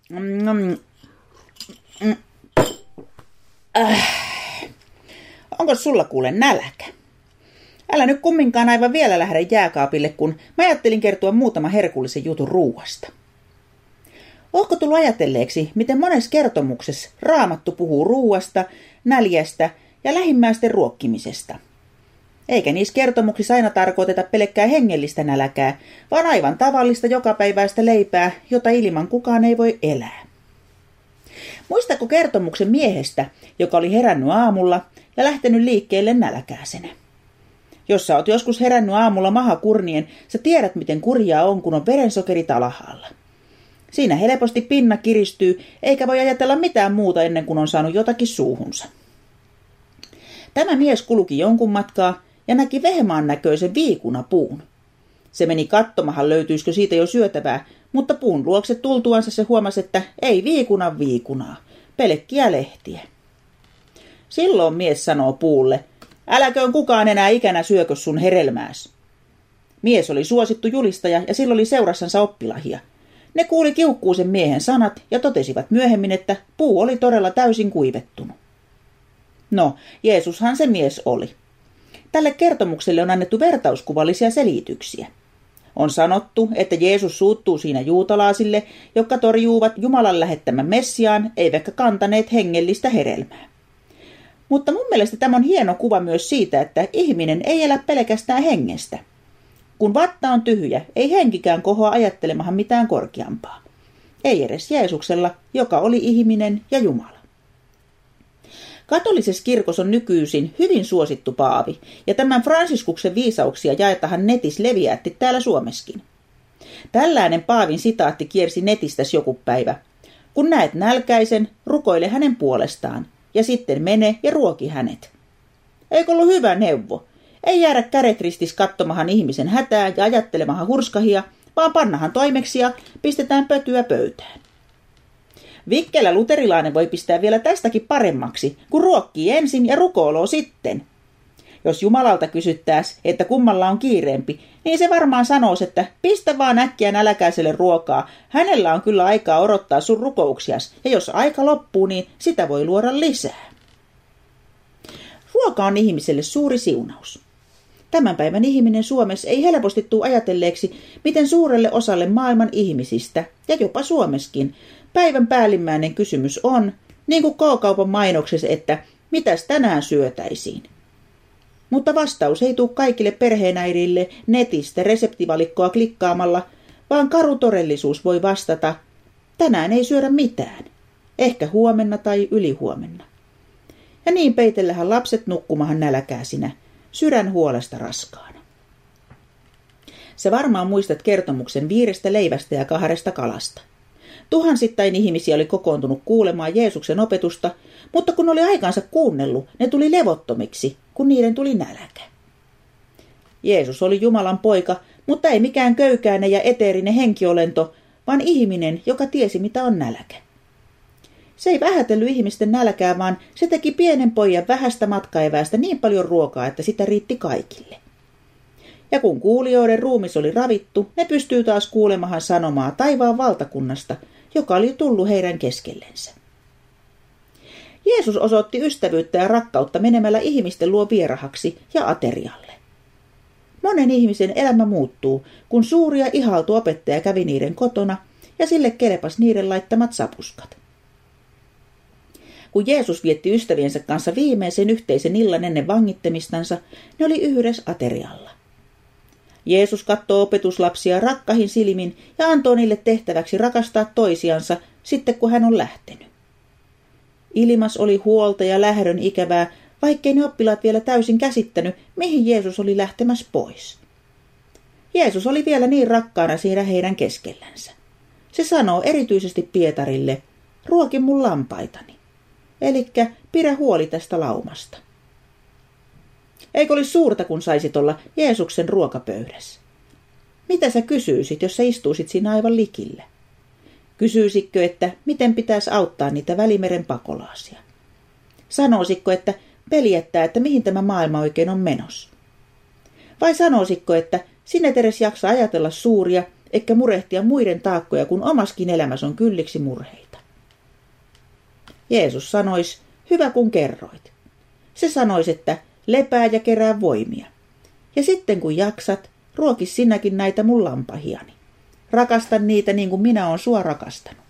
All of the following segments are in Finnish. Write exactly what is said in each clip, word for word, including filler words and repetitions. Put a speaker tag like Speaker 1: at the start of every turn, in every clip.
Speaker 1: Mm, mm, äh. Onko sulla kuule nälkä? Älä nyt kumminkaan aivan vielä lähde jääkaapille, kun mä ajattelin kertoa muutama herkullisen jutun ruuasta. Ootko tullut ajatelleeksi, miten monessa kertomuksessa Raamattu puhuu ruuasta, näljästä ja lähimmäisten ruokkimisesta? Eikä niissä kertomuksissa aina tarkoiteta pelkkää hengellistä nälkää, vaan aivan tavallista jokapäiväistä leipää, jota ilman kukaan ei voi elää. Muistatko kertomuksen miehestä, joka oli herännyt aamulla ja lähtenyt liikkeelle nälkäisenä? Jos sä oot joskus herännyt aamulla maha kurnien, sä tiedät miten kurjaa on, kun on verensokerit alhaalla. Siinä helposti pinna kiristyy, eikä voi ajatella mitään muuta ennen kuin on saanut jotakin suuhunsa. Tämä mies kulki jonkun matkaa ja näki vehemaan näköisen viikunapuun. Se meni katsomahan, löytyisikö siitä jo syötävää, mutta puun luokse tultuansa se huomasi, että ei viikunan viikunaa, pelkkiä lehtiä. Silloin mies sanoo puulle, äläköön kukaan enää ikänä syökö sun hedelmääs. Mies oli suosittu julistaja ja sillä oli seurassansa oppilahia. Ne kuuli kiukkuisen miehen sanat ja totesivat myöhemmin, että puu oli todella täysin kuivettunut. No, Jeesushan se mies oli. Tälle kertomukselle on annettu vertauskuvallisia selityksiä. On sanottu, että Jeesus suuttuu siinä juutalaisille, jotka torjuuvat Jumalan lähettämän Messiaan, eivätkä kantaneet hengellistä hedelmää. Mutta mun mielestä tämä on hieno kuva myös siitä, että ihminen ei elä pelkästään hengestä. Kun vatta on tyhjä, ei henkikään kohoa ajattelemahan mitään korkeampaa. Ei edes Jeesuksella, joka oli ihminen ja Jumala. Katolisessa kirkossa on nykyisin hyvin suosittu paavi, ja tämän Fransiskuksen viisauksia jaetaan netissä leviätti täällä Suomessakin. Tällainen paavin sitaatti kiersi netistäs joku päivä. Kun näet nälkäisen, rukoile hänen puolestaan, ja sitten mene ja ruoki hänet. Eikö ollut hyvä neuvo? Ei jäädä kädet ristis katsomahan ihmisen hätää ja ajattelemahan hurskahia, vaan pannahan toimeksi ja pistetään pötyä pöytään. Vikkelä luterilainen voi pistää vielä tästäkin paremmaksi, kun ruokkii ensin ja rukoiloo sitten. Jos Jumalalta kysyttäis, että kummalla on kiireempi, niin se varmaan sanoisi, että pistä vaan äkkiä nälkäiselle ruokaa. Hänellä on kyllä aikaa odottaa sun rukouksias, ja jos aika loppuu, niin sitä voi luoda lisää. Ruoka on ihmiselle suuri siunaus. Tämän päivän ihminen Suomessa ei helposti tule ajatelleeksi, miten suurelle osalle maailman ihmisistä, ja jopa Suomessakin, päivän päällimmäinen kysymys on, niin kuin K-kaupan mainoksessa, että mitäs tänään syötäisiin. Mutta vastaus ei tule kaikille perheenäidille netistä reseptivalikkoa klikkaamalla, vaan karu todellisuus voi vastata, tänään ei syödä mitään, ehkä huomenna tai ylihuomenna. Ja niin peitellähän lapset nukkumahan nälkäisinä, sydän huolesta raskaana. Sä varmaan muistat kertomuksen viidestä leivästä ja kahdesta kalasta. Tuhansittain ihmisiä oli kokoontunut kuulemaan Jeesuksen opetusta, mutta kun oli aikansa kuunnellut, ne tuli levottomiksi, kun niiden tuli nälkä. Jeesus oli Jumalan poika, mutta ei mikään köykäinen ja eteerinen henkiolento, vaan ihminen, joka tiesi mitä on nälkä. Se ei vähätellyt ihmisten nälkää, vaan se teki pienen pojan vähästä matkaevästä niin paljon ruokaa, että sitä riitti kaikille. Ja kun kuulijoiden ruumis oli ravittu, ne pystyy taas kuulemahan sanomaa taivaan valtakunnasta, joka oli tullut heidän keskellensä. Jeesus osoitti ystävyyttä ja rakkautta menemällä ihmisten luo vierahaksi ja aterialle. Monen ihmisen elämä muuttuu, kun suuri ja ihaltu opettaja kävi niiden kotona ja sille kelpas niiden laittamat sapuskat. Kun Jeesus vietti ystäviensä kanssa viimeisen yhteisen illan ennen vangittamistansa, ne oli yhdessä aterialla. Jeesus katsoi opetuslapsia rakkahin silmin ja antoi niille tehtäväksi rakastaa toisiansa sitten kun hän on lähtenyt. Ilmas oli huolta ja lähdön ikävää, vaikkei ne oppilaat vielä täysin käsittänyt, mihin Jeesus oli lähtemässä pois. Jeesus oli vielä niin rakkaana siinä heidän keskellänsä. Se sanoo erityisesti Pietarille, ruoki mun lampaitani. Elikkä pidä huoli tästä laumasta. Eikö olisi suurta, kun saisit olla Jeesuksen ruokapöydässä? Mitä sä kysyisit, jos sä istuisit siinä aivan likillä? Kysyisitkö, että miten pitäisi auttaa niitä Välimeren pakolaisia? Sanoisitko, että peljättää, että mihin tämä maailma oikein on menossa? Vai sanoisitko, että sinä et edes jaksa ajatella suuria, eikä murehtia muiden taakkoja, kun omaskin elämässä on kylliksi murheita. Jeesus sanois, hyvä kun kerroit. Se sanois, että lepää ja kerää voimia. Ja sitten kun jaksat, ruokis sinäkin näitä mun lampahiani. Rakasta niitä niin kuin minä oon sua rakastanut.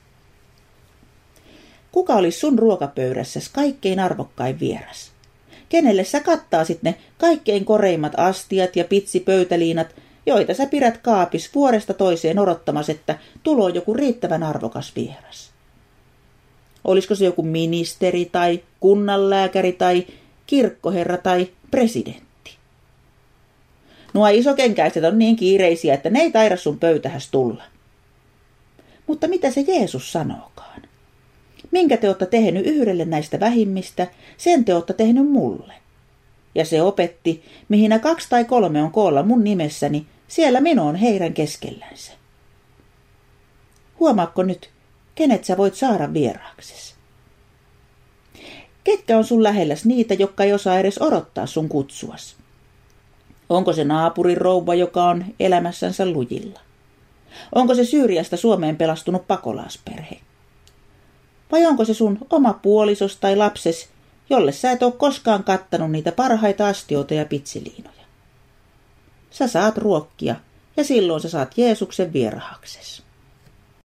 Speaker 1: Kuka olisi sun ruokapöydässäs kaikkein arvokkain vieras? Kenelle sä kattaasit ne kaikkein koreimmat astiat ja pitsipöytäliinat, joita sä pidät kaapis vuoresta toiseen odottamassa, että tuloo joku riittävän arvokas vieras? Olisiko se joku ministeri tai kunnanlääkäri tai kirkkoherra tai presidentti? Nuo isokenkäiset on niin kiireisiä, että ne ei taida sun pöytähäs tulla. Mutta mitä se Jeesus sanookaan? Minkä te olette tehnyt yhdelle näistä vähimmistä, sen te olette tehnyt mulle. Ja se opetti, mihinä kaksi tai kolme on koolla mun nimessäni, siellä minä on heidän keskellänsä. Huomaatko nyt, kenet sä voit saada vieraaksesi? Ketkä on sun lähelläs niitä, jotka ei osaa edes odottaa sun kutsuas? Onko se naapurin rouva, joka on elämässänsä lujilla? Onko se Syyriasta Suomeen pelastunut pakolaisperhe? Vai onko se sun oma puolisos tai lapses, jolle sä et ole koskaan kattanut niitä parhaita astioita ja pitsiliinoja? Sä saat ruokkia ja silloin sä saat Jeesuksen vierahakses.